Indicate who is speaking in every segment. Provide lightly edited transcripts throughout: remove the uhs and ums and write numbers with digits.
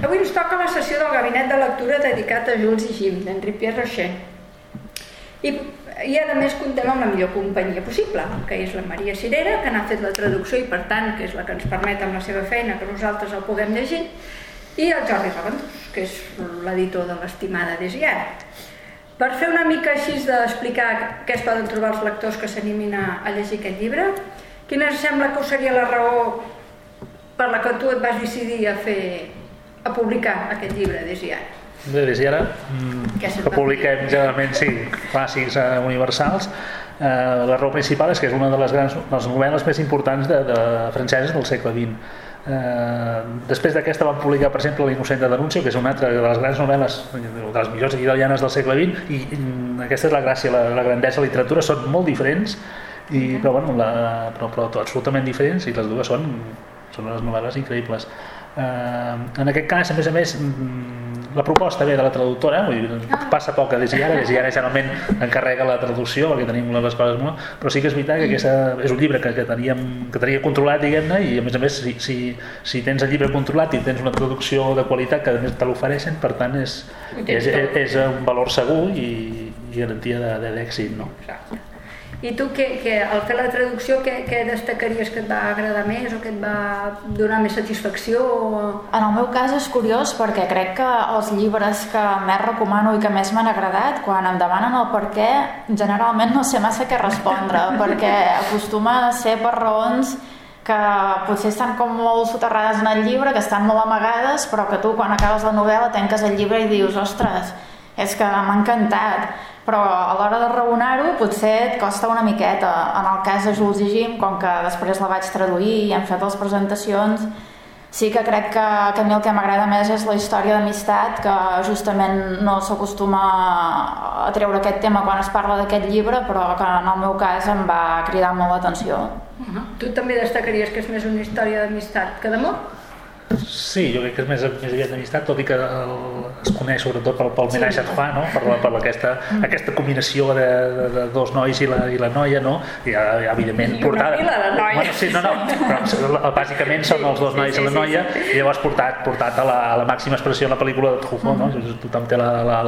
Speaker 1: Avui ens toca la sessió del gabinet de lectura dedicat a Jules i Jim, d'Henri Pierre Rocher. I a més contem amb la millor companyia possible, que és la Maria Cirera, que n'ha fet la traducció i per tant que és la que ens permet amb la seva feina que nosaltres el puguem llegir, i el Jordi Raventós, que és l'editor de l'estimada Desiat. Per fer una mica així d'explicar què es poden trobar els lectors que s'animin a llegir aquest llibre, quina sembla que seria la raó per la que tu et vas decidir a publicar aquest llibre, Desiat?
Speaker 2: Des i ara, que publiquem generalment, sí, clàssics universals. La raó principal és que és una de les novel·les més importants franceses del segle XX. Després d'aquesta vam publicar, per exemple, L'Innocent de Denúncia, que és una altra de les grans novel·les, de les millors italianes del segle XX, i aquesta és la gràcia, la grandesa de la literatura, són molt diferents, però absolutament diferents, i les dues són unes novel·les increïbles. En aquest cas, a més, la proposta ve de la traductora, passa poc a Desiara generalment encarrega la traducció perquè tenim les coses molt, però sí que és veritat que aquest és un llibre que tenia controlat, diguem-ne, i a més si tens el llibre controlat i tens una traducció de qualitat que a més te l'ofereixen, per tant és un valor segur i garantia d'èxit, no?
Speaker 1: I tu, al fer la traducció, què destacaries que et va agradar més o que et va donar més satisfacció?
Speaker 3: En el meu cas és curiós perquè crec que els llibres que més recomano i que més m'han agradat, quan em demanen el per què, generalment no sé massa què respondre, perquè acostuma a ser per raons que potser estan com molt soterrades en el llibre, que estan molt amagades, però que tu quan acabes la novel·la tanques el llibre i dius, ostres, és que m'ha encantat. Però a l'hora de raonar-ho potser et costa una miqueta. En el cas de Jules i Jim, com que després la vaig traduir i hem fet les presentacions, sí que crec que a mi el que m'agrada més és la història d'amistat, que justament no s'acostuma a treure aquest tema quan es parla d'aquest llibre, però que en el meu cas em va cridar molt l'atenció.
Speaker 1: Tu també destacaries que és més una història d'amistat que d'amor?
Speaker 2: Sí, jo crec que és més aviat d'amistat, tot i que es coneix sobretot pel homenatge a Trois, no? per aquesta combinació de dos nois i la noia, no? I evidentment portada...
Speaker 1: I la noia.
Speaker 2: Bueno, sí, però bàsicament són els dos nois i la noia, i llavors portat a la màxima expressió en la pel·lícula de Truffaut, no? Tothom té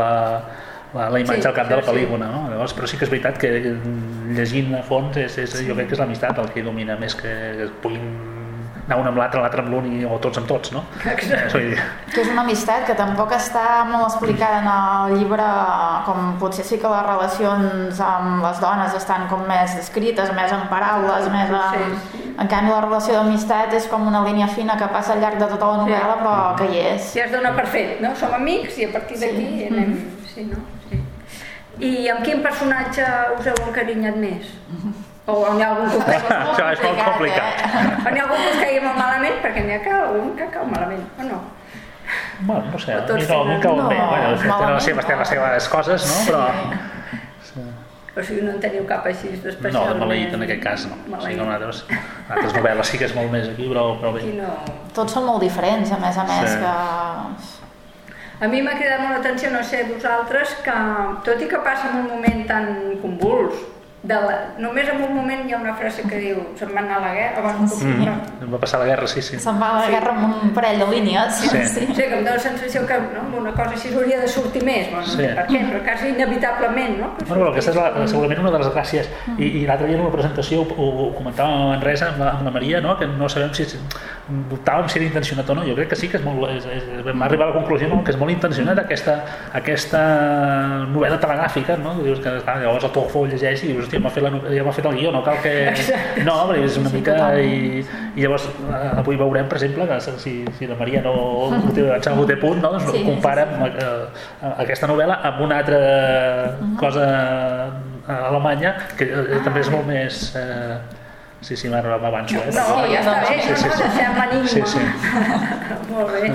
Speaker 2: la imatge al cap de la pel·lícula, no? Llavors, però sí que és veritat que llegint a fons jo crec que és l'amistat el que domina més que puguin anar un amb l'altre amb l'un o tots amb tots, no?
Speaker 1: Exacte.
Speaker 3: Que és una amistat que tampoc està molt explicada en el llibre, com potser sí que les relacions amb les dones estan com més descrites, més en paraules, més en... En canvi la relació d'amistat és com una línia fina que passa al llarg de tota la novel·la, però que hi és.
Speaker 1: Ja es dona per fet, no? Som amics i a partir d'aquí anem... Sí, no? Sí. I amb quin personatge us heu encarinyat més? O n'hi ha algun que us caigui
Speaker 2: això és molt complicat.
Speaker 1: O n'hi ha algun que us caigui molt malament, perquè n'hi ha algun que cau malament, o no?
Speaker 2: Bueno, no sé, a mi cau bé. Tenen les seves coses, no? Però...
Speaker 1: O sigui, no en teniu cap així d'especialment...
Speaker 2: No, maleït en aquest cas no. O sigui, altres novel·les sí que és molt més aquí, però bé.
Speaker 3: Tots són molt diferents, a més que...
Speaker 1: A mi m'ha cridat molt l'atenció, no sé, vosaltres, que tot i que passa en un moment tan convuls, només en un moment hi ha una frase que diu se'n va anar a la guerra
Speaker 2: em va passar la guerra, sí.
Speaker 3: Se'n va a la guerra amb un parell de línies.
Speaker 1: Sí, que em dóna la sensació que una cosa així hauria de sortir més, per què? Però quasi inevitablement, no?
Speaker 2: Bueno, aquesta és segurament una de les gràcies, i l'altre dia en una presentació ho comentàvem a Manresa amb la Maria, que no sabem si dubtàvem si era intencionat o no. Jo crec que sí que és molt... Vam arribar a la conclusió que és molt intencionat aquesta novel·la telegràfica, no? Dius que llavors el Truffaut llegeix i dius, ja m'ha fet el guió, no cal que... No, perquè és una mica... I llavors avui veurem, per exemple, que si la Maria no ho té punt, doncs compara aquesta novel·la amb una altra cosa alemanya que també és molt més... Sí, ara m'avanço.
Speaker 1: No, ja està bé, no deixem l'enigma.
Speaker 2: Sí.
Speaker 1: Molt bé.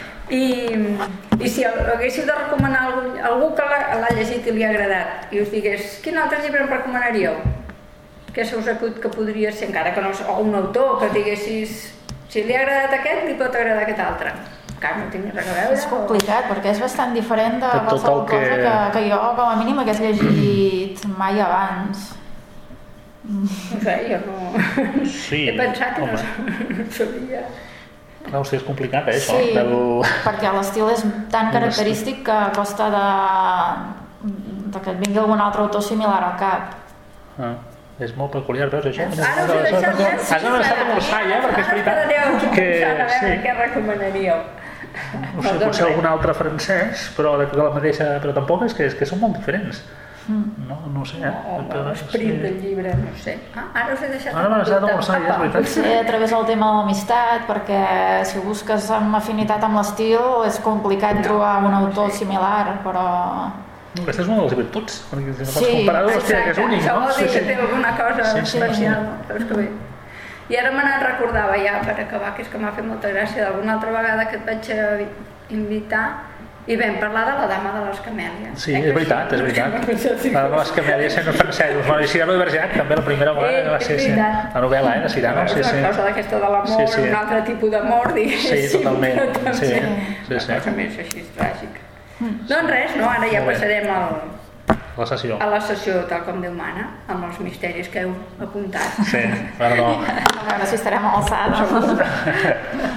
Speaker 1: I si haguéssiu de recomanar algú que l'ha llegit i li ha agradat i us digués, quin altre llibre em recomanaríeu? Què se us acut que podria ser, encara que no... O un autor que diguessis, si li ha agradat aquest, li pot agradar aquest altre. Encara no tinc res a veure.
Speaker 3: És complicat, perquè és bastant diferent de qualsevol cosa que jo, com a mínim, hagués llegit mai abans.
Speaker 1: No sé, jo no... He pensat que no sabia...
Speaker 2: Hòstia, és complicat, això.
Speaker 3: Sí, perquè l'estil és tan característic que costa que et vingui algun altre autor similar al cap.
Speaker 2: És molt peculiar, veus això?
Speaker 1: Ara us he deixat més.
Speaker 2: Has avançat amb el Sai, perquè és veritat
Speaker 1: Ara quedareu a veure què recomanaríeu.
Speaker 2: No sé, potser algun altre francès, però de la mateixa... Però tampoc és que són molt diferents. No sé,
Speaker 1: l'esperit del llibre, no sé. Ara us he deixat
Speaker 2: amb el Sai, és veritat.
Speaker 3: Potser a través del tema de l'amistat, perquè si busques amb afinitat amb l'estil és complicat trobar un autor similar, però...
Speaker 2: Aquesta és una de les virtuts, perquè si no pots comparar-ho, hòstia, que és únic, no?
Speaker 1: Això vol dir que té alguna cosa especial, no? Però és que bé. I ara me n'en recordava ja, per acabar, que és que m'ha fet molta gràcia d'alguna altra vegada que et vaig invitar i vam parlar de la dama de les camèlies.
Speaker 2: Sí, és veritat, és veritat. La dama de les camèlies sent francesos. Bueno, i Cyrano de Bergerac també, la primera vegada va ser la novel·la, de Cyrano.
Speaker 1: És una cosa d'aquesta de l'amor, un altre tipus d'amor, diguéssim.
Speaker 2: Sí, totalment.
Speaker 1: Una cosa més així tràgica. Doncs res, ara ja passarem a la sessió tal com Déu mana, amb els misteris que heu apuntat.
Speaker 2: Sí, perdó.
Speaker 3: A veure si estarem a l'alçada.